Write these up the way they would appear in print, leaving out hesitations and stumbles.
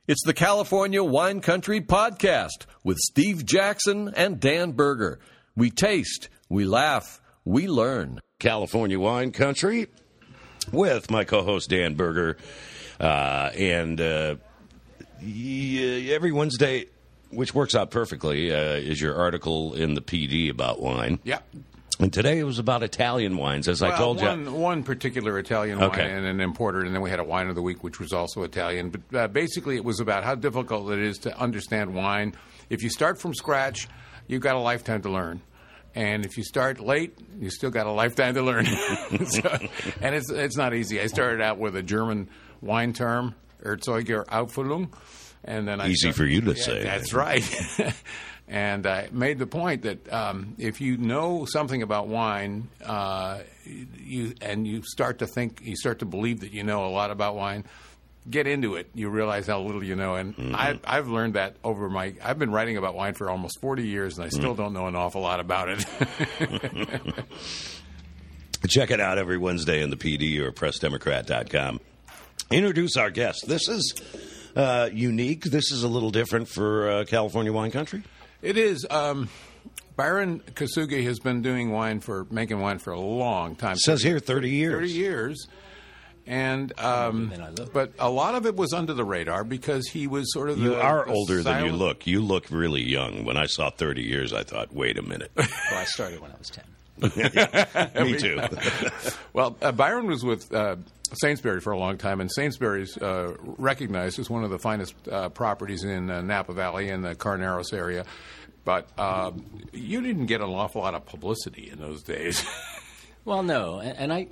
It's the California Wine Country Podcast with Steve Jackson and Dan Berger. We taste, we laugh, we learn. California Wine Country with my co-host Dan Berger. Every Wednesday, which works out perfectly, is your article in the PD about wine. Yeah. And today it was about Italian wines, as I told you. One particular Italian wine and an importer, and then we had a wine of the week, which was also Italian. But basically it was about how difficult it is to understand wine. If you start from scratch, you've got a lifetime to learn. And if you start late, you still got a lifetime to learn. And it's not easy. I started out with a German wine term, Erzeuger Auffüllung. And then Easy for you to say. That's right. And I made the point that if you know something about wine, you start to believe that you know a lot about wine, get into it. You realize how little you know. And I've learned that I've been writing about wine for almost 40 years, and I still don't know an awful lot about it. Check it out every Wednesday in the PD or PressDemocrat.com. Introduce our guest. This is unique. This is a little different for California Wine Country. It is. Byron Kosugi has been making wine for a long time. It says here 30 years. 30 years. And but a lot of it was under the radar because he was sort of You are older than you look. You look really young. When I saw 30 years, I thought, wait a minute. Well, I started when I was 10. Me too. Well, Byron was with Sainsbury for a long time, and Sainsbury's recognized as one of the finest properties in Napa Valley in the Carneros area. But you didn't get an awful lot of publicity in those days. Well, no, and I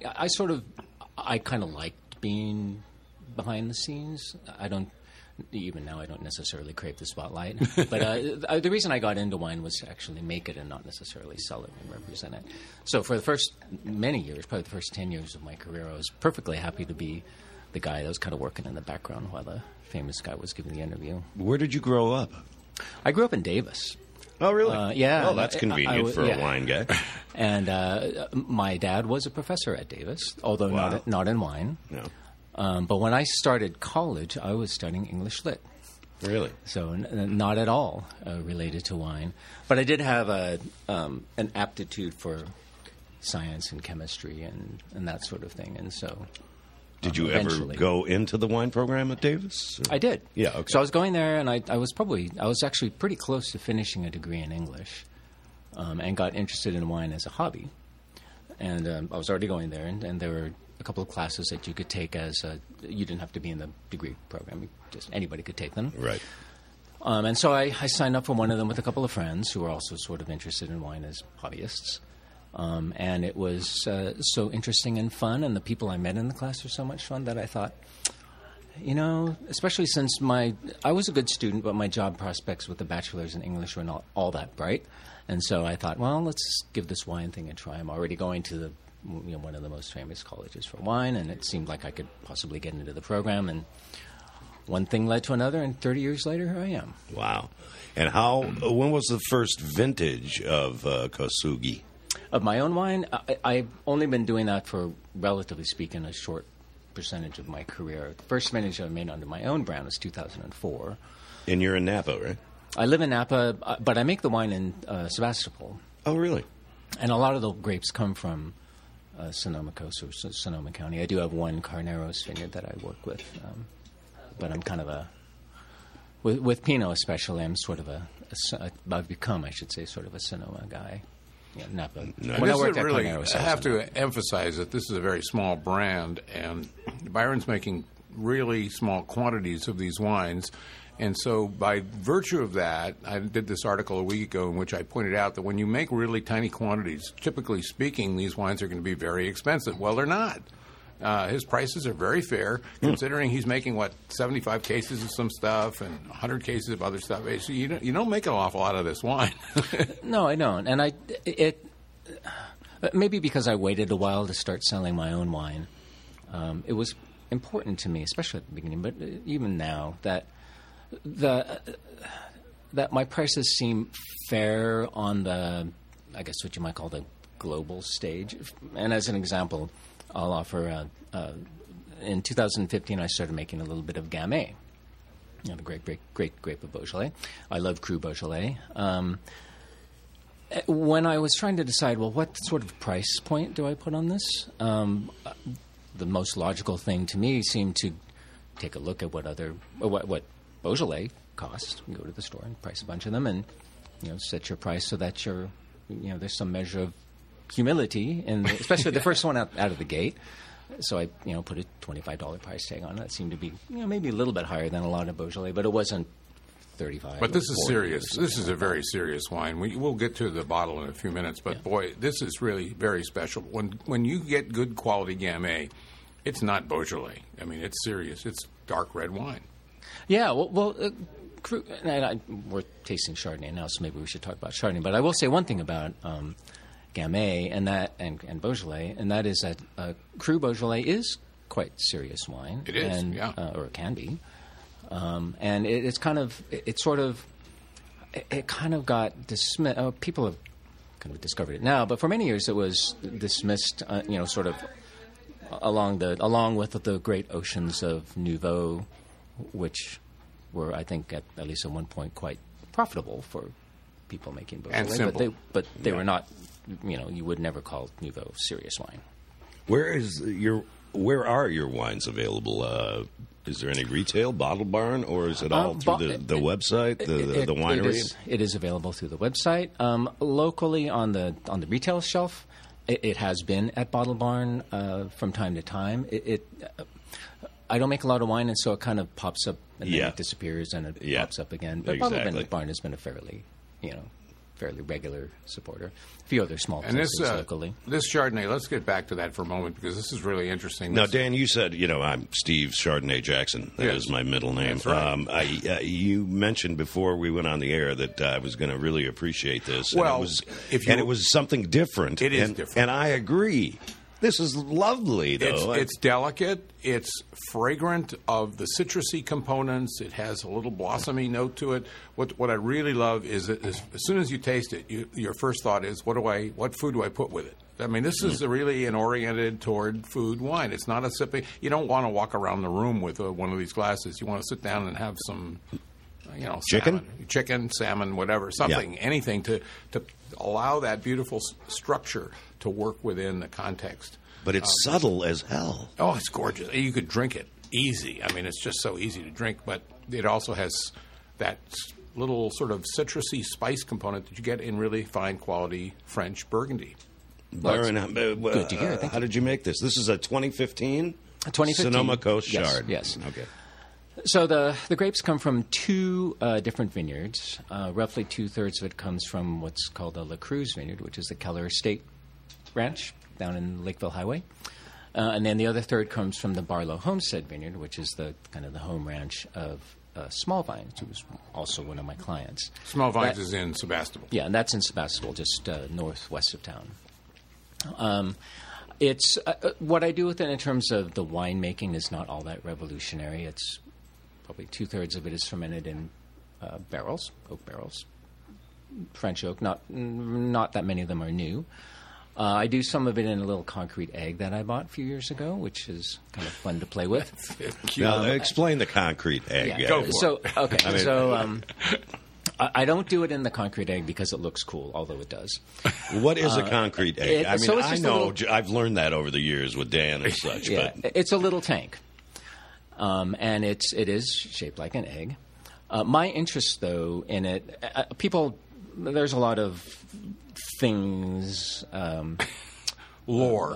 kind of liked being behind the scenes. Even now, I don't necessarily crave the spotlight. But the reason I got into wine was to actually make it and not necessarily sell it and represent it. So for the first many years, probably the first 10 years of my career, I was perfectly happy to be the guy that was kind of working in the background while the famous guy was giving the interview. Where did you grow up? I grew up in Davis. Oh, really? Yeah. Well, that's convenient for a wine guy. And my dad was a professor at Davis, although not in wine. No. But when I started college, I was studying English Lit. Really? So not at all related to wine. But I did have an aptitude for science and chemistry and that sort of thing. And so did you ever go into the wine program at Davis? I did. Yeah, okay. So I was going there, and I was actually pretty close to finishing a degree in English and got interested in wine as a hobby. And I was already going there, and there were a couple of classes that you could take you didn't have to be in the degree program. Just anybody could take them. Right. And so I signed up for one of them with a couple of friends who were also sort of interested in wine as hobbyists. And it was so interesting and fun, and the people I met in the class were so much fun that I thought, especially since I was a good student, but my job prospects with the bachelor's in English were not all that bright. And so I thought, well, let's give this wine thing a try. I'm already going to one of the most famous colleges for wine, and it seemed like I could possibly get into the program. And one thing led to another, and 30 years later, here I am. Wow. And when was the first vintage of Kosugi? Of my own wine, I've only been doing that for, relatively speaking, a short percentage of my career. The first vintage I made under my own brand was 2004. And you're in Napa, right? I live in Napa, but I make the wine in Sebastopol. Oh, really? And a lot of the grapes come from Sonoma Coast or Sonoma County. I do have one Carneros vineyard that I work with, but I'm kind of with Pinot especially, I'm sort of I've become, I should say, sort of a Sonoma guy. Yeah, Napa. No. When I worked at Carneros, I have to emphasize that this is a very small brand, and Byron's making really small quantities of these wines. And so by virtue of that, I did this article a week ago in which I pointed out that when you make really tiny quantities, typically speaking, these wines are going to be very expensive. Well, they're not. His prices are very fair, considering he's making, 75 cases of some stuff and 100 cases of other stuff. So you don't make an awful lot of this wine. No, I don't. And maybe because I waited a while to start selling my own wine, it was important to me, especially at the beginning, but even now, that my prices seem fair on the, I guess what you might call the global stage. And as an example, I'll offer, in 2015 I started making a little bit of Gamay. the great grape of Beaujolais. I love Cru Beaujolais. When I was trying to decide, well, what sort of price point do I put on this? The most logical thing to me seemed to take a look at what Beaujolais costs. You go to the store and price a bunch of them, and set your price so that there's some measure of humility, and especially the first one out of the gate. So I put a $25 price tag on it. It seemed to be maybe a little bit higher than a lot of Beaujolais, but it wasn't 35. But this is serious. This is a very serious wine. We'll get to the bottle in a few minutes, but boy, this is really very special. When you get good quality Gamay, it's not Beaujolais. I mean, it's serious. It's dark red wine. Yeah, we're tasting Chardonnay now, so maybe we should talk about Chardonnay. But I will say one thing about Gamay and Beaujolais, and that is that Cru Beaujolais is quite serious wine. It is, or it can be. And it kind of got dismissed. People have kind of discovered it now, but for many years it was dismissed. Sort of along with the great oceans of Nouveau, which were, I think, at least at one point, quite profitable for people making Beaujolais. And simple. But they were not. You would never call Nouveau serious wine. Where are your wines available? Is there any retail, Bottle Barn, or is it all through the website, the winery? It is available through the website. Locally on the retail shelf, it has been at Bottle Barn from time to time. I don't make a lot of wine, and so it kind of pops up and then it disappears and it pops up again. But Bottle Barn has been a fairly regular supporter. A few other small places locally. This Chardonnay, let's get back to that for a moment because this is really interesting. Now, Dan, you said, I'm Steve Chardonnay Jackson. That is my middle name. That's right. You mentioned before we went on the air that I was going to really appreciate this. Well, it was something different. It is different. And I agree. This is lovely, though. It's delicate. It's fragrant of the citrusy components. It has a little blossomy note to it. What I really love is that as soon as you taste it, your first thought is, what food do I put with it? I mean, this is really an oriented toward food wine. It's not a sipping. You don't want to walk around the room with one of these glasses. You want to sit down and have some, chicken, salmon, whatever, something, anything to allow that beautiful structure to work within the context. But it's subtle as hell. Oh, it's gorgeous. You could drink it easy. I mean, it's just so easy to drink, but it also has that little sort of citrusy spice component that you get in really fine quality French Burgundy. Byron, good to hear. How did you make this? This is a 2015? 2015. Sonoma Coast Chard. Yes. Okay. So the grapes come from two different vineyards. Roughly 2/3 of it comes from what's called the La Cruz Vineyard, which is the Keller Estate Ranch down in Lakeville Highway. And then the other third comes from the Barlow Homestead Vineyard, which is the kind of the home ranch of Small Vines, who was also one of my clients. Small Vines is in Sebastopol. Yeah, and that's in Sebastopol, just northwest of town. It's what I do with it in terms of the winemaking is not all that revolutionary. It's probably 2/3 of it is fermented in barrels, oak barrels, French oak. Not that many of them are new. I do some of it in a little concrete egg that I bought a few years ago, which is kind of fun to play with. Now, explain the concrete egg. Yeah. Go for it. Okay, I don't do it in the concrete egg because it looks cool, although it does. What is a concrete egg? I know I've learned that over the years with Dan and such. Yeah, but it's a little tank, and it is shaped like an egg. My interest, though, in it, there's a lot of things, lore,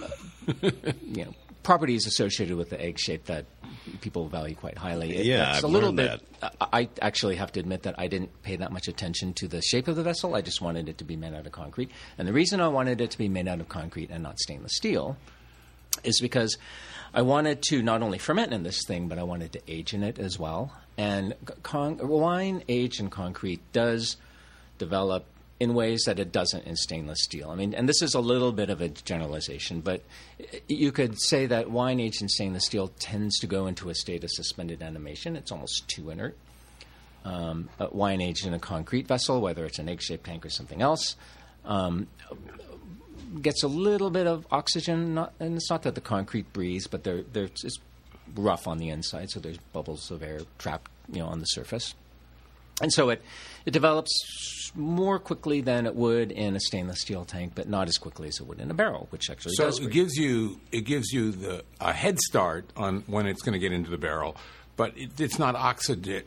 properties associated with the egg shape that people value quite highly. I've learned that. I actually have to admit that I didn't pay that much attention to the shape of the vessel. I just wanted it to be made out of concrete. And the reason I wanted it to be made out of concrete and not stainless steel is because I wanted to not only ferment in this thing, but I wanted to age in it as well. And wine aged in concrete does develop in ways that it doesn't in stainless steel. I mean, and this is a little bit of a generalization, but you could say that wine aged in stainless steel tends to go into a state of suspended animation. It's almost too inert. Wine aged in a concrete vessel, whether it's an egg-shaped tank or something else, gets a little bit of oxygen, and it's not that the concrete breathes, but it's rough on the inside, so there's bubbles of air trapped on the surface. And so it develops more quickly than it would in a stainless steel tank, but not as quickly as it would in a barrel, which actually does. So it gives you a head start on when it's going to get into the barrel, but it's not oxidated.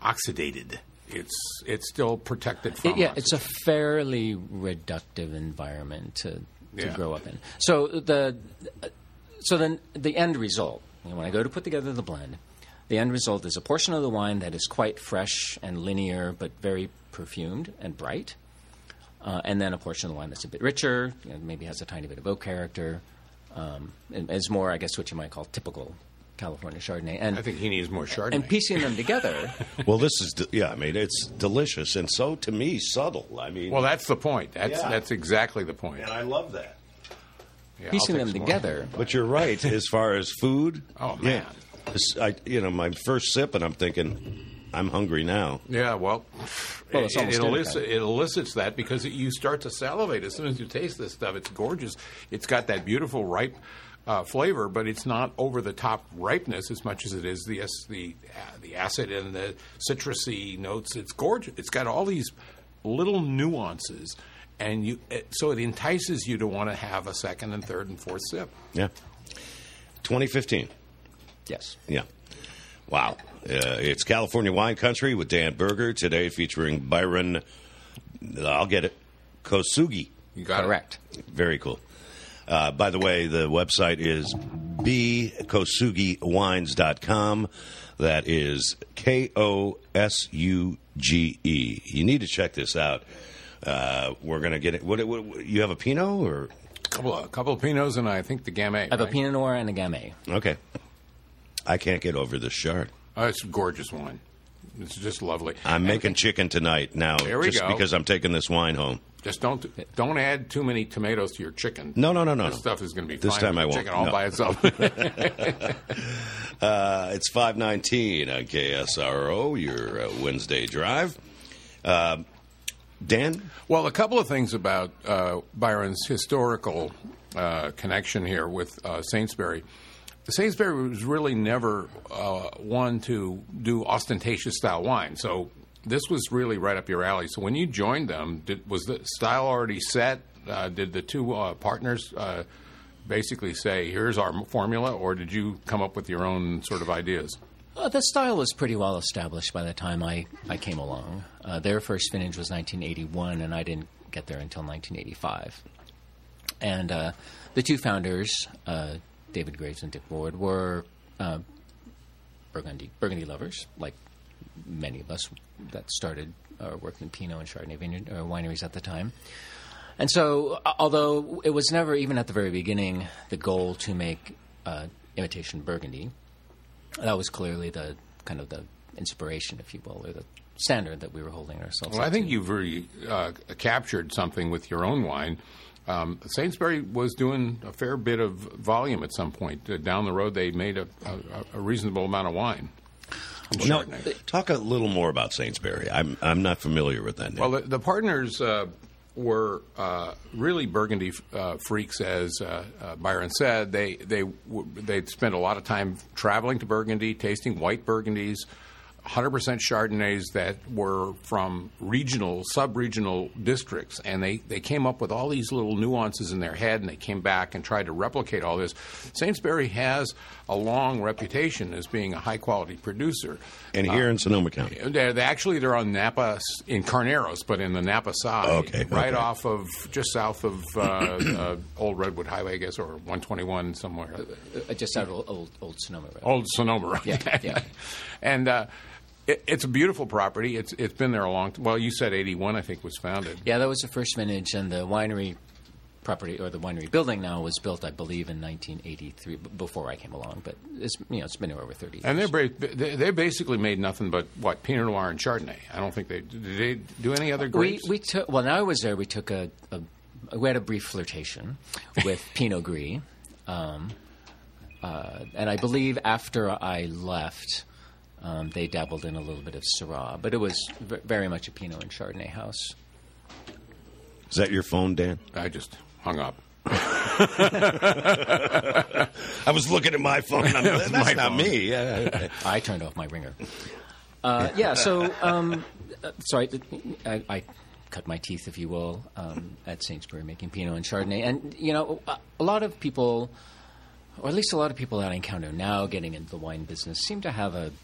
It's still protected from. It's a fairly reductive environment to grow up in. So then the end result, when I go to put together the blend, the end result is a portion of the wine that is quite fresh and linear, but very perfumed and bright, and then a portion of the wine that's a bit richer, maybe has a tiny bit of oak character, and is more, I guess, what you might call typical California Chardonnay. And I think he needs more Chardonnay. And piecing them together. Well, this is it's delicious and so to me subtle. Well, that's the point. That's exactly the point. And I love that. Yeah, piecing them together. But you're right as far as food. Oh man. My first sip, and I'm thinking, I'm hungry now. Yeah, well it elicits that because you start to salivate as soon as you taste this stuff. It's gorgeous. It's got that beautiful ripe flavor, but it's not over the top ripeness as much as it is the acid and the citrusy notes. It's gorgeous. It's got all these little nuances, and so it entices you to want to have a second and third and fourth sip. Yeah. 2015. Yes. Yeah. Wow. It's California Wine Country with Dan Berger today, featuring Byron. I'll get it. Kosugi. You got Correct. It. Very cool. By the way, the website is bkosugiwines.com. That is Kosuge. You need to check this out. We're going to get it. What, you have a Pinot or? A couple of Pinots and I think the Gamay. I have a Pinot Noir and a Gamay. Okay. I can't get over this Chard. Oh, it's a gorgeous wine. It's just lovely. I'm making chicken tonight now, just because I'm taking this wine home. Just don't add too many tomatoes to your chicken. No. This stuff is going to be this fine. Time I won't. Chicken all by itself. It's 5:19 on KSRO, your Wednesday drive. Dan? Well, a couple of things about Byron's historical connection here with Sainsbury. Sainsbury was really never one to do ostentatious style wine, so this was really right up your alley. So when you joined them, was the style already set? Did the two partners basically say, here's our formula, or did you come up with your own sort of ideas? The style was pretty well established by the time I came along. Their first vintage was 1981, and I didn't get there until 1985. And the two founders, David Graves and Dick Ward, were Burgundy lovers, like many of us that started working in Pinot and Chardonnay wineries at the time. And so, although it was never, even at the very beginning, the goal to make imitation Burgundy, that was clearly the kind of the inspiration, if you will, or the standard that we were holding ourselves Well, up I think to. you've really captured something with your own wine. Sainsbury was doing a fair bit of volume at some point. Down the road, they made a reasonable amount of wine. Now, talk a little more about Sainsbury. I'm not familiar with that name. Well, the partners were really Burgundy freaks, as Byron said. They'd spent a lot of time traveling to Burgundy, tasting white Burgundies, 100% Chardonnays that were from sub-regional districts, and they came up with all these little nuances in their head, and they came back and tried to replicate all this. Sainsbury has a long reputation as being a high-quality producer. And here in Sonoma County? They're on Napa, in Carneros, but in the Napa side, right off of, just south of Old Redwood Highway, I guess, or 121 somewhere. Just out of Old Sonoma Road. Old Sonoma Road. Yeah. And it's a beautiful property. It's been there a long time. Well, you said 81, I think, was founded. Yeah, that was the first vintage, and the winery property, or the winery building now, was built, I believe, in 1983, before I came along. But it's been there over 30 years. And they basically made nothing but Pinot Noir and Chardonnay. I don't think did they do any other grapes? We took, well, now I was there. We took we had a brief flirtation with Pinot Gris, and I believe after I left, they dabbled in a little bit of Syrah, but it was very much a Pinot and Chardonnay house. Is that your phone, Dan? I just hung up. I was looking at my phone. That's not me. Yeah. I turned off my ringer. So I cut my teeth, if you will, at Sainsbury making Pinot and Chardonnay. And, a lot of people, or at least a lot of people that I encounter now getting into the wine business, seem to have a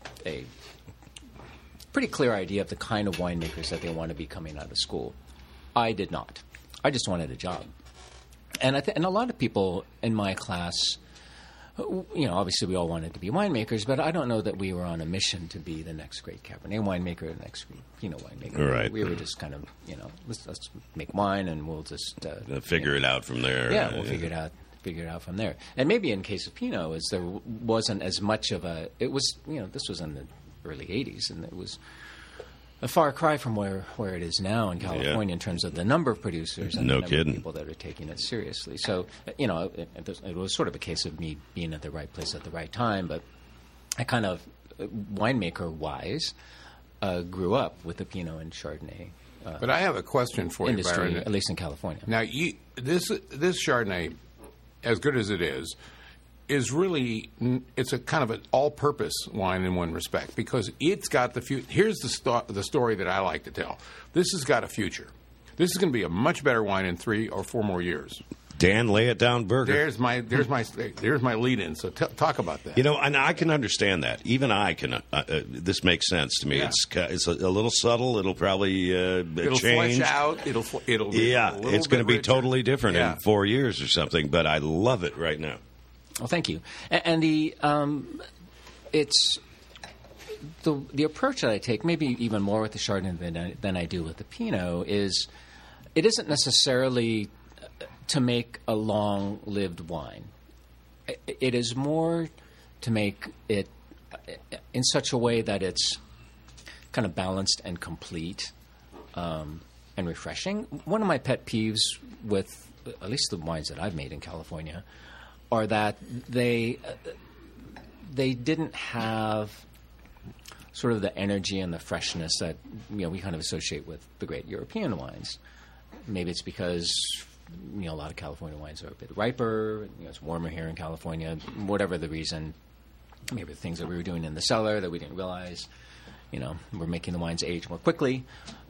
pretty clear idea of the kind of winemakers that they want to be coming out of school. I did not. I just wanted a job. And and a lot of people in my class, obviously we all wanted to be winemakers, but I don't know that we were on a mission to be the next great Cabernet winemaker, the next great Pinot winemaker. Right. We were just kind of, let's make wine and we'll just figure it out from there. Yeah, we'll figure it out from there. And maybe in case of Pinot, there wasn't as much of a. It was, this was in the early '80s, and it was a far cry from where it is now in California in terms of the number of producers and the number of people that are taking it seriously. So, it was sort of a case of me being at the right place at the right time, but I kind of, winemaker-wise, grew up with the Pinot and Chardonnay. But I have a question for industry, you, Byron. At least in California. Now, this Chardonnay, as good as it is really, it's a kind of an all-purpose wine in one respect, because it's got the future. Here's the story that I like to tell. This has got a future. This is going to be a much better wine in 3 or 4 more years. Dan, lay it down, Berger. There's my lead-in. So talk about that. And I can understand that. Even I can. This makes sense to me. Yeah. It's a little subtle. It'll probably it'll change. flesh out. It'll it's going to be richer. Totally different in 4 years or something. But I love it right now. Well, thank you. And it's the approach that I take, maybe even more with the Chardonnay than I do with the Pinot, is it isn't necessarily to make a long-lived wine. It is more to make it in such a way that it's kind of balanced and complete and refreshing. One of my pet peeves with at least the wines that I've made in California are that they didn't have sort of the energy and the freshness that we kind of associate with the great European wines. Maybe it's because a lot of California wines are a bit riper. It's warmer here in California. Whatever the reason, maybe the things that we were doing in the cellar that we didn't realize. We're making the wines age more quickly.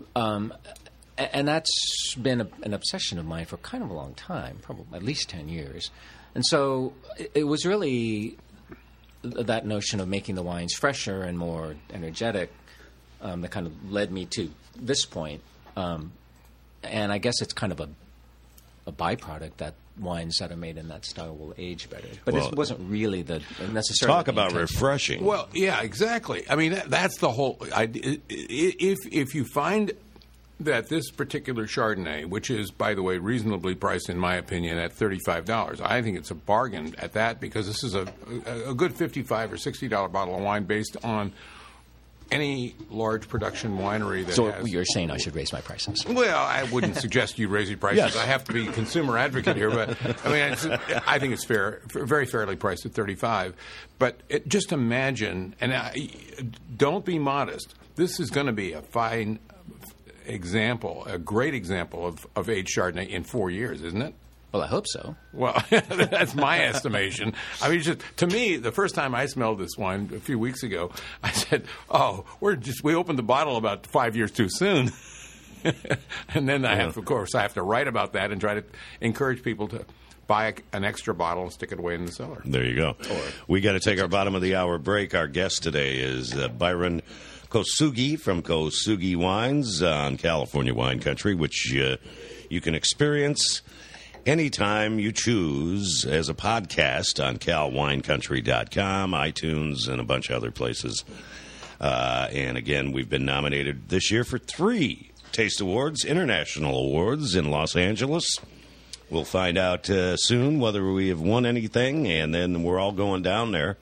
And that's been an obsession of mine for kind of a long time, probably at least 10 years. And so it was really that notion of making the wines fresher and more energetic that kind of led me to this point. And I guess it's kind of a byproduct that wines that are made in that style will age better. But it wasn't really necessarily talk about refreshing. Well, yeah, exactly. I mean, that's the whole idea. If you find that this particular Chardonnay, which is, by the way, reasonably priced, in my opinion, at $35, I think it's a bargain at that, because this is a good $55 or $60 bottle of wine based on any large production winery that has... So you're saying I should raise my prices? Well, I wouldn't suggest you raise your prices. Yes. I have to be consumer advocate here, but I mean, I think it's fair, very fairly priced at $35. But just imagine, and don't be modest. This is going to be a fine example, a great example of aged Chardonnay in 4 years, isn't it? Well, I hope so. Well, that's my estimation. I mean, to me, the first time I smelled this wine a few weeks ago, I said, "Oh, we opened the bottle about 5 years too soon." And then I have to write about that and try to encourage people to buy an extra bottle and stick it away in the cellar. There you go. We got to take our bottom of the hour break. Our guest today is Byron Kosugi from Kosugi Wines on California Wine Country, which you can experience anytime you choose as a podcast on calwinecountry.com, iTunes, and a bunch of other places. And again, we've been nominated this year for 3 Taste Awards, International Awards in Los Angeles. We'll find out soon whether we have won anything, and then we're all going down there.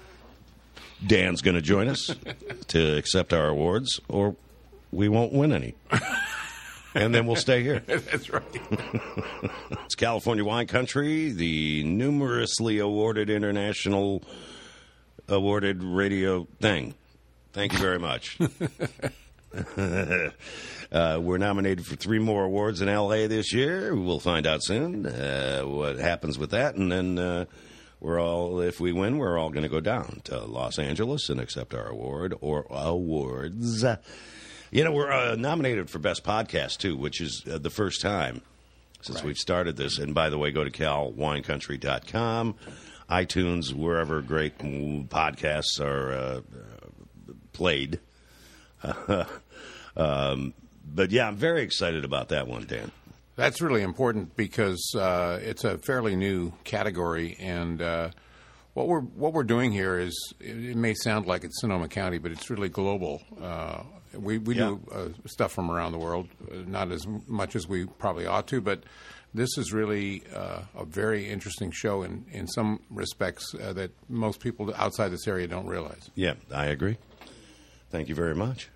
Dan's going to join us to accept our awards, or we won't win any. And then we'll stay here. That's right. It's California Wine Country, the numerously awarded international awarded radio thing. Thank you very much. We're nominated for 3 more awards in L.A. this year. We'll find out soon what happens with that, and then if we win, we're all going to go down to Los Angeles and accept our award or awards. We're nominated for Best Podcast, too, which is the first time since we've started this. And by the way, go to calwinecountry.com, iTunes, wherever great podcasts are played. But yeah, I'm very excited about that one, Dan. That's really important because it's a fairly new category, and what we're doing here is, it may sound like it's Sonoma County, but it's really global. We do stuff from around the world, not as much as we probably ought to, but this is really a very interesting show in some respects that most people outside this area don't realize. Yeah, I agree. Thank you very much.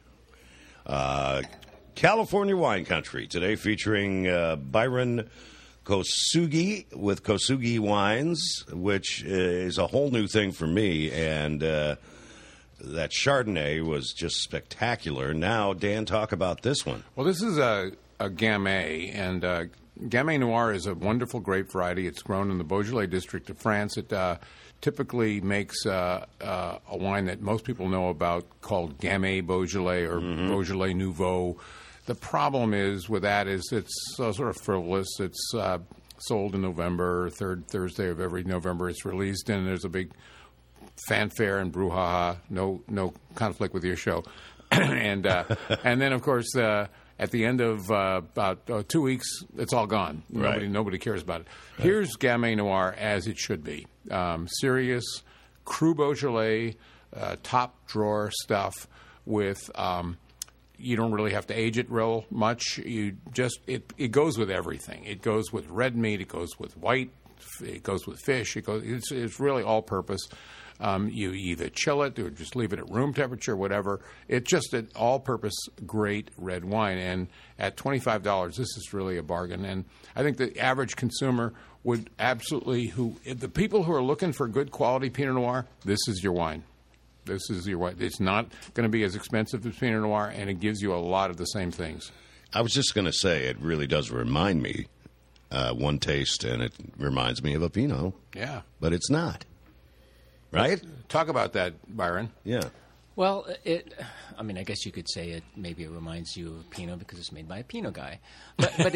California Wine Country today, featuring Byron Kosugi with Kosugi Wines, which is a whole new thing for me, and that Chardonnay was just spectacular. Now, Dan, talk about this one. Well, this is a Gamay, and Gamay Noir is a wonderful grape variety. It's grown in the Beaujolais district of France. It typically makes a wine that most people know about called Gamay Beaujolais or Beaujolais Nouveau. The problem is with that is it's sort of frivolous. It's sold in November, third Thursday of every November it's released, and there's a big fanfare and brouhaha. No conflict with your show. and then, of course, at the end of about 2 weeks, it's all gone. Nobody cares about it. Right. Here's Gamay Noir as it should be. Serious, Cru Beaujolais, top drawer stuff with... you don't really have to age it real much. It goes with everything. It goes with red meat. It goes with white. It goes with fish. It's really all purpose. You either chill it or just leave it at room temperature, whatever. It's just an all-purpose great red wine. And at $25, this is really a bargain. And I think the average consumer would absolutely, the people who are looking for good quality Pinot Noir, this is your wine. This is your wine. It's not going to be as expensive as Pinot Noir, and it gives you a lot of the same things. I was just going to say, it really does remind me, one taste, and it reminds me of a Pinot. Yeah. But it's not. Right? Talk about that, Byron. Yeah. Well, I guess you could say maybe it reminds you of Pinot because it's made by a Pinot guy. But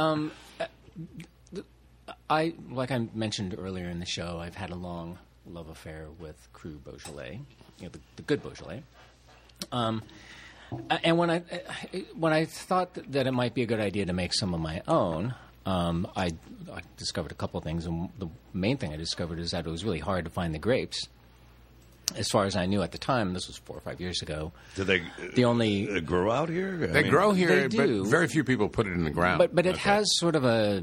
like I mentioned earlier in the show, I've had a long love affair with Cru Beaujolais, the good Beaujolais. And when I thought that it might be a good idea to make some of my own, I discovered a couple of things, and the main thing I discovered is that it was really hard to find the grapes. As far as I knew at the time, this was 4 or 5 years ago. Do they grow out here? They grow here, they but do. Very few people put it in the ground. But it has sort of a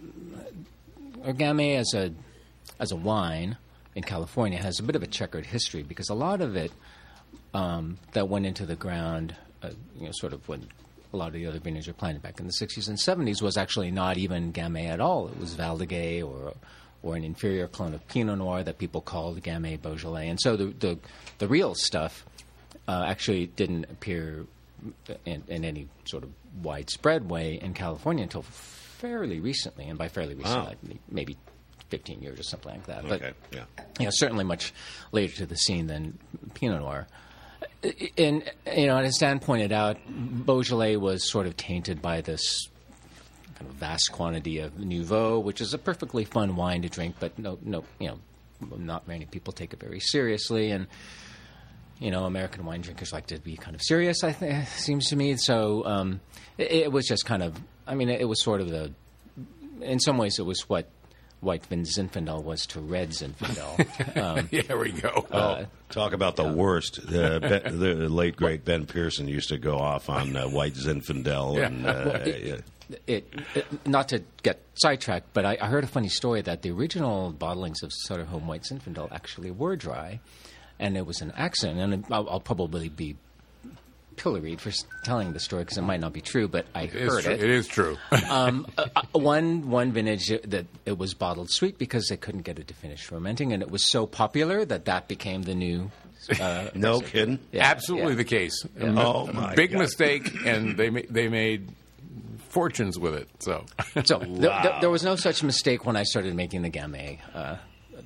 Gamay as a wine in California has a bit of a checkered history because a lot of it that went into the ground, sort of when a lot of the other vineyards were planted back in the 60s and 70s, was actually not even Gamay at all. It was Val d'Agay or an inferior clone of Pinot Noir that people called Gamay Beaujolais. And so the real stuff actually didn't appear in any sort of widespread way in California until fairly recently. And by fairly recently, like maybe 15 years or something like that. Okay, But certainly much later to the scene than Pinot Noir. And, as Dan pointed out, Beaujolais was sort of tainted by this kind of vast quantity of Nouveau, which is a perfectly fun wine to drink, but not many people take it very seriously. And, American wine drinkers like to be kind of serious, I think, seems to me. So it was just kind of, it was sort of in some ways it was what White Zinfandel was to Red Zinfandel. There we go. Talk about the worst. The late, great Ben Pearson used to go off on White Zinfandel. Yeah. And, not to get sidetracked, but I heard a funny story that the original bottlings of Sutter Home White Zinfandel actually were dry, and it was an accident. And I'll probably be pilloried for telling the story because it might not be true, but I heard it. It is true. One vintage that it was bottled sweet because they couldn't get it to finish fermenting, and it was so popular that became the new. No kidding. Yeah, absolutely the case. Yeah. Oh my big God. mistake, and they made fortunes with it. So there was no such mistake when I started making the Gamay.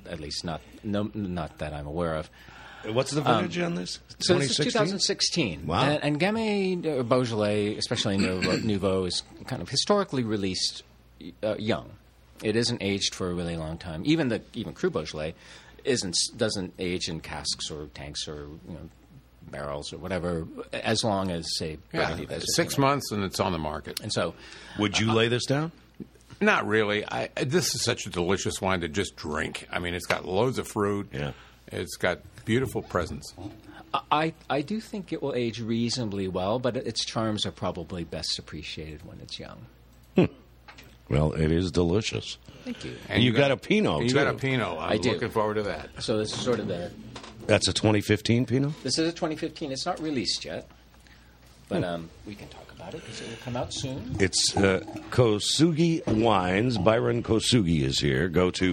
at least not that I'm aware of. What's the vintage on this? So this is 2016. Wow. And Gamay Beaujolais, especially Nouveau, is kind of historically released young. It isn't aged for a really long time. Even Cru Beaujolais doesn't age in casks or tanks or barrels or whatever as long as, say, Burgundy does. 6 months and it's on the market. And so, would you lay this down? Not really. This is such a delicious wine to just drink. I mean, it's got loads of fruit. Yeah. It's got beautiful presence. I do think it will age reasonably well, but its charms are probably best appreciated when it's young. Well, it is delicious. Thank you. And you got a Pinot, too. You got a Pinot. I do. Looking forward to that. So this is sort of That's a 2015 Pinot? This is a 2015. It's not released yet, but we can talk about it because it will come out soon. It's Kosugi Wines. Byron Kosugi is here. Go to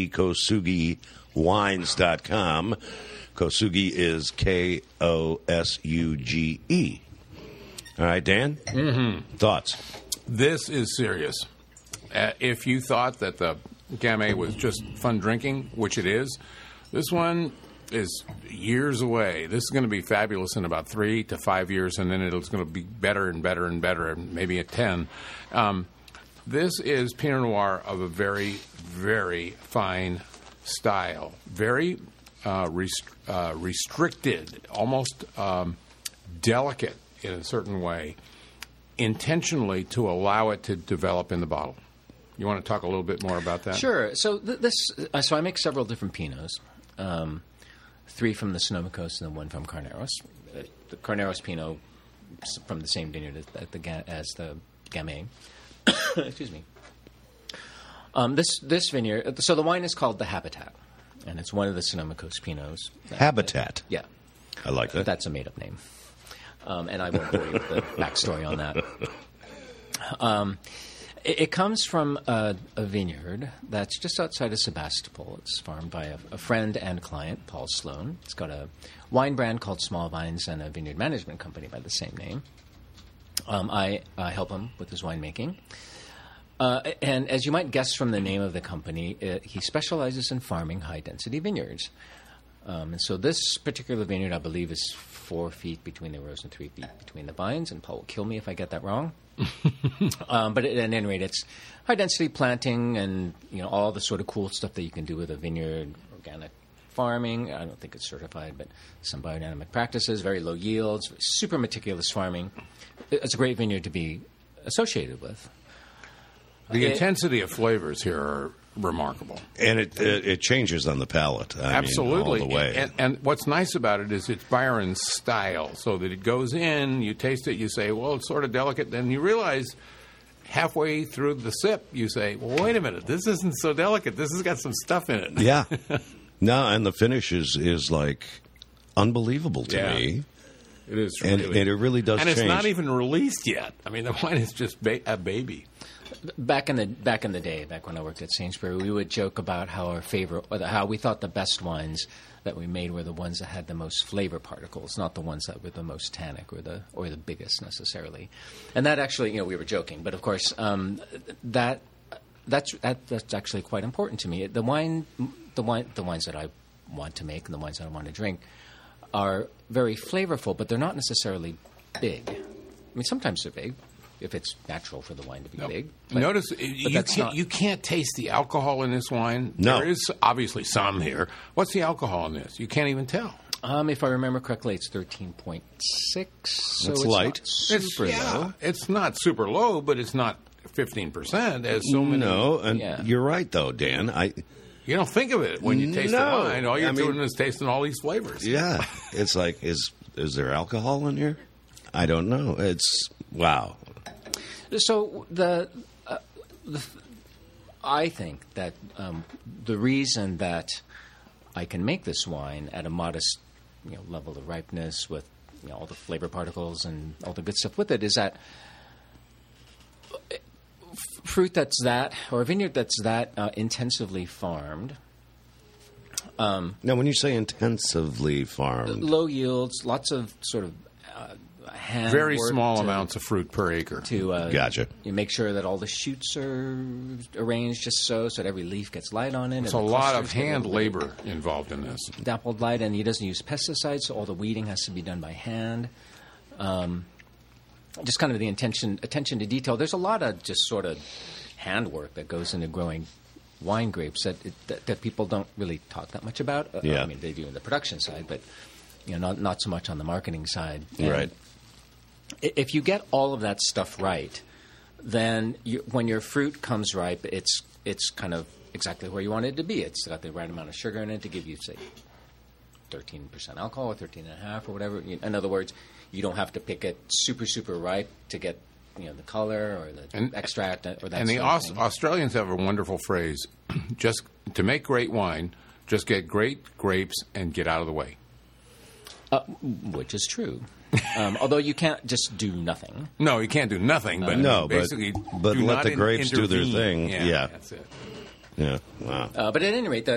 bkosugiwines.com. Kosugi is Kosuge. All right, Dan? Mm-hmm. Thoughts? This is serious. If you thought that the Gamay was just fun drinking, which it is, this one is years away. This is going to be fabulous in about 3 to 5 years, and then it's going to be better and better and better, and maybe at 10. This is Pinot Noir of a very, very fine style. Very restricted, almost delicate in a certain way, intentionally to allow it to develop in the bottle. You want to talk a little bit more about that? Sure. So so I make several different Pinots. 3 from the Sonoma Coast and then 1 from Carneros. The Carneros Pinot from the same vineyard as the Gamay. Excuse me. This vineyard. So the wine is called the Habitat, and it's one of the Sonoma Coast Pinots. Habitat. Yeah, I like that. That's a made-up name, and I won't bore you with the backstory on that. It comes from a vineyard that's just outside of Sebastopol. It's farmed by a friend and client, Paul Sloan. It's got a wine brand called Small Vines and a vineyard management company by the same name. I help him with his winemaking. And as you might guess from the name of the company, he specializes in farming high-density vineyards. And so this particular vineyard, I believe, is 4 feet between the rows and 3 feet between the vines. And Paul will kill me if I get that wrong. But at any rate, it's high-density planting and all the sort of cool stuff that you can do with a vineyard, organic farming. I don't think it's certified, but some biodynamic practices, very low yields, super meticulous farming. It's a great vineyard to be associated with. The intensity of flavors here are remarkable. And it changes on the palate. Absolutely. All the way. And what's nice about it is it's Byron's style, so that it goes in, you taste it, you say, well, it's sort of delicate. Then you realize halfway through the sip, you say, well, wait a minute, this isn't so delicate. This has got some stuff in it. Yeah. No, and the finish is like unbelievable to me. It is and it really does change. And it's not even released yet. I mean, the wine is just a baby. Back in the day, back when I worked at Sainsbury, we would joke about how how we thought the best wines that we made were the ones that had the most flavor particles, not the ones that were the most tannic or the biggest necessarily. And that actually, we were joking, but of course, that's actually quite important to me. The wines that I want to make and the wines that I want to drink are very flavorful, but they're not necessarily big. I mean, sometimes they're big, if it's natural for the wine to be big. But, notice you can't taste the alcohol in this wine. No. There is obviously some here. What's the alcohol in this? You can't even tell. If I remember correctly, it's 13.6. So it's light. Not super low. It's not super low, but it's not 15%, as so many. No, and you're right, though, Dan. You don't think of it when you taste the wine. All you're doing is tasting all these flavors. Yeah. It's like, is there alcohol in here? I don't know. It's, wow. So I think that the reason that I can make this wine at a modest level of ripeness with all the flavor particles and all the good stuff with it is that fruit or a vineyard that's that intensively farmed. Now, when you say intensively farmed, low yields, lots of sort of hand Very work small to- amounts of fruit per acre. to Gotcha. You make sure that all the shoots are arranged just so that every leaf gets light on it. It's and a the lot of clusters get hand a little labor involved in this. dappled light, and he doesn't use pesticides, so all the weeding has to be done by hand. Just kind of the attention to detail. There's a lot of just sort of handwork that goes into growing wine grapes that people don't really talk that much about. Yeah. I mean, they do in the production side, but not so much on the marketing side. And Right. if you get all of that stuff right, then when your fruit comes ripe, it's kind of exactly where you want it to be. It's got the right amount of sugar in it to give you, say, 13% alcohol or 13.5 or whatever. In other words, you don't have to pick it super, super ripe to get the color or the extract or that And the sort of thing. Australians have a wonderful phrase: just to make great wine, just get great grapes and get out of the way. Which is true. Although you can't just do nothing. No, you can't do nothing, but No, basically, but do let not the grapes do their intervene. thing. Yeah. That's it. Yeah. Wow. But at any rate,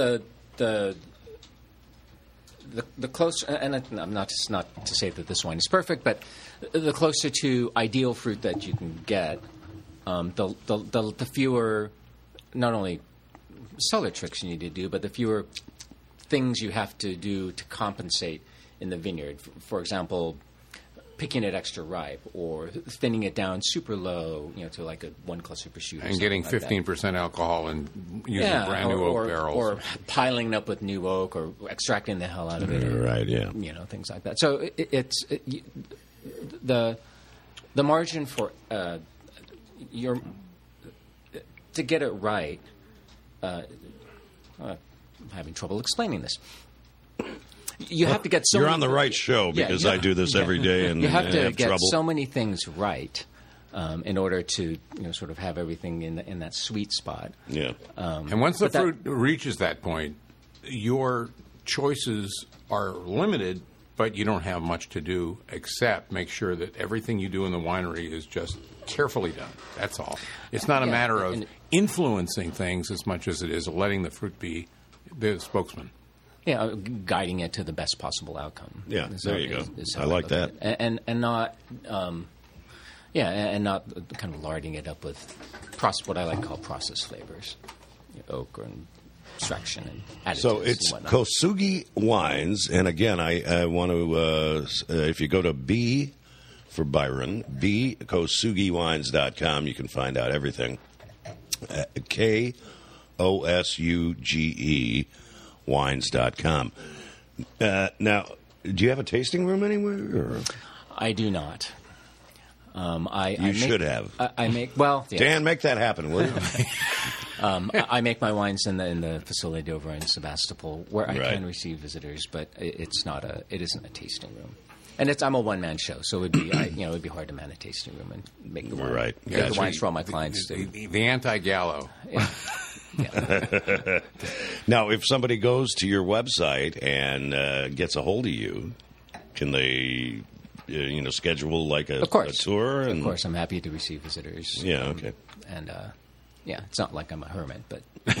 the closer, and I'm not to say that this wine is perfect, but the closer to ideal fruit that you can get, the fewer not only cellar tricks you need to do, but the fewer things you have to do to compensate in the vineyard. For example, picking it extra ripe or thinning it down super low, to like a 1 cluster per shoot. And getting like that. 15% alcohol and using brand new oak barrels. Or piling it up with new oak or extracting the hell out of it. Or, Right, yeah. Things like that. So the margin for to get it right. I'm having trouble explaining this. You have to get so You're many- on the right show Yeah, because you- I do this yeah. every day and you have I to have get trouble. so many things right in order to sort of have everything in that sweet spot. Yeah. And once the but that- fruit reaches that point, your choices are limited, but you don't have much to do except make sure that everything you do in the winery is just carefully done. That's all. It's not a Yeah, matter of and- influencing things as much as it is letting the fruit be the spokesman. Yeah, guiding it to the best possible outcome. Yeah, Is there how- you go. is I how like look at that. it. And not, and not kind of larding it up with what I like to call process flavors, oak and extraction and additives. So it's and whatnot. Kosugi Wines, and again, I want to if you go to B for Byron, kosugiwines.com, you can find out everything. KOSUGE wines.com. Now, do you have a tasting room anywhere? Or? I do not. You should have. I make well. Yes. Dan, make that happen, will you? I make my wines in the facility over in Sebastopol, where I Right. can receive visitors, but it isn't a tasting room. And I'm a one-man show, so it would be hard to man a tasting room and make the wine. Right. Make Gotcha. the wines for all my clients. The anti-gallo. Now, if somebody goes to your website and gets a hold of you, can they, schedule like a Of course. tour? And, Of course, I'm happy to receive visitors. Yeah, okay. And it's not like I'm a hermit, but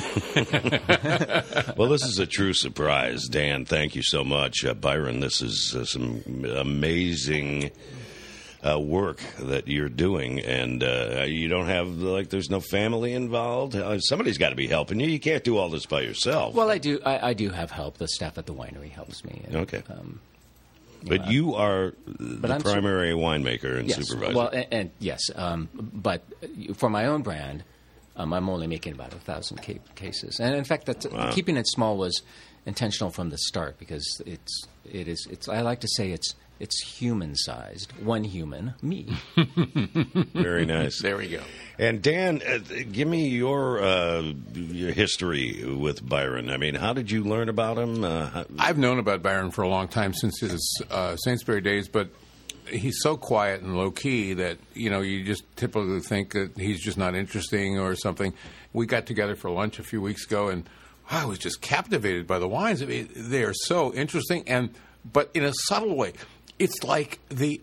Well, this is a true surprise. Dan, thank you so much. Byron, this is some amazing work that you're doing, and you don't have, there's no family involved. Somebody's got to be helping you. You can't do all this by yourself. well, I do. I do have help. The staff at the winery helps me. And, Okay. But you are the I'm primary winemaker and yes. supervisor. Well, and yes, but for my own brand, I'm only making about 1,000 cases, and in fact, keeping it small was intentional from the start because it's. I like to say it's human sized. One human, me. Very nice. There we go. And Dan, give me your history with Byron. I mean, how did you learn about him? I've known about Byron for a long time, since his Sainsbury days, but he's so quiet and low-key that, you just typically think that he's just not interesting or something. We got together for lunch a few weeks ago, and I was just captivated by the wines. I mean, they are so interesting, but in a subtle way. It's like the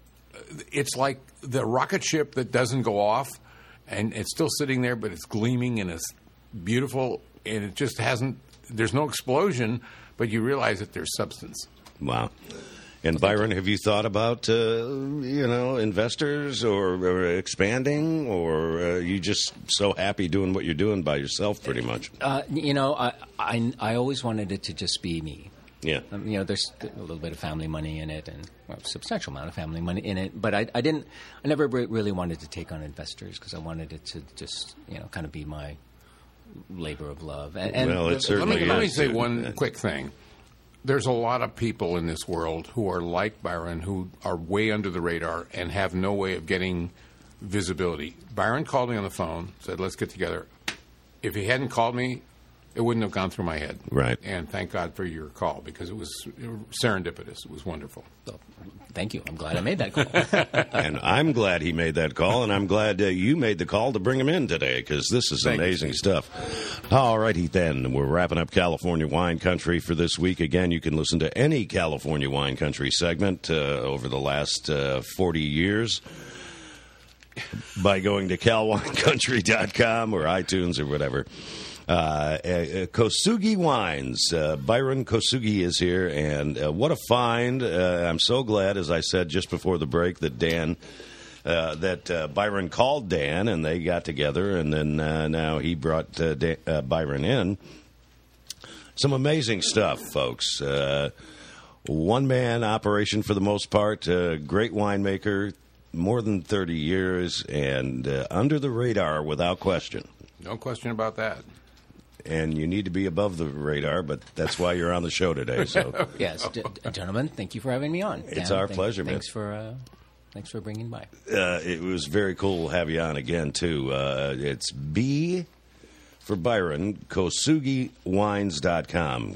rocket ship that doesn't go off, and it's still sitting there, but it's gleaming and it's beautiful, and it just hasn't. There's no explosion, but you realize that there's substance. Wow. And Byron, have you thought about investors or expanding, or are you just so happy doing what you're doing by yourself, pretty much? I always wanted it to just be me. Yeah. There's a little bit of family money in it, and a substantial amount of family money in it. But I never really wanted to take on investors because I wanted it to just kind of be my labor of love. Well, it certainly is. Let me say one quick thing. There's a lot of people in this world who are like Byron, who are way under the radar and have no way of getting visibility. Byron called me on the phone, said, let's get together. If he hadn't called me, it wouldn't have gone through my head. Right. And thank God for your call, because it was serendipitous. It was wonderful. So, thank you. I'm glad I made that call. And I'm glad he made that call, and I'm glad you made the call to bring him in today, because this is amazing stuff. All righty, then. We're wrapping up California Wine Country for this week. Again, you can listen to any California Wine Country segment over the last 40 years by going to calwinecountry.com or iTunes or whatever. Kosugi Wines. Byron Kosugi is here, and what a find. I'm so glad, as I said just before the break, that Byron called Dan, and they got together, and then now he brought Byron in. Some amazing stuff, folks. One-man operation for the most part, great winemaker, more than 30 years, and under the radar without question. No question about that. And you need to be above the radar, but that's why you're on the show today. So, yes, gentlemen, thank you for having me on. It's our pleasure, man. Thanks for bringing by. It was very cool to have you on again, too. It's B for Byron, KosugiWines.com,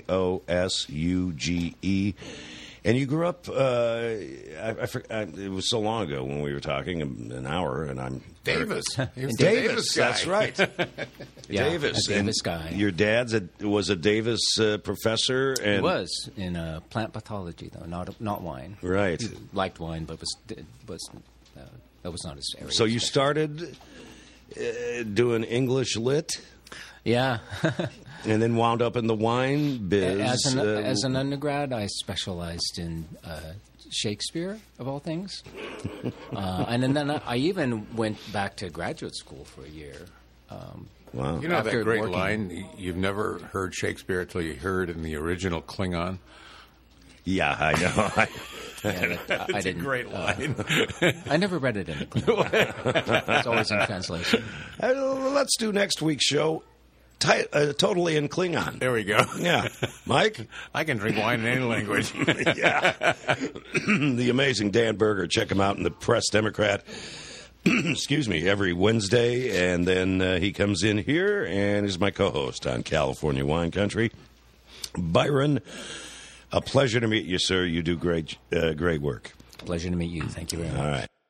KOSUGE. And you grew up, it was so long ago when we were talking, an hour, and I'm... Davis. He was Davis, guy. That's right. Yeah, Davis. A Davis guy. Your dad was a Davis professor? And he was, in plant pathology, though, not wine. Right. He liked wine, but that was not his area. So you started doing English lit? Yeah. And then wound up in the wine biz. As an undergrad, I specialized in Shakespeare, of all things. And then I even went back to graduate school for a year. Wow. You know that great line, you've never heard Shakespeare until you heard in the original Klingon? Yeah, I know. It's a great line. I never read it in the Klingon. It's always in translation. Let's do next week's show totally in Klingon. There we go. Yeah. Mike? I can drink wine in any language. Yeah. The amazing Dan Berger. Check him out in the Press Democrat. Excuse me, every Wednesday. And then he comes in here and is my co-host on California Wine Country. Byron, a pleasure to meet you, sir. You do great work. Pleasure to meet you. Thank you very much. All right.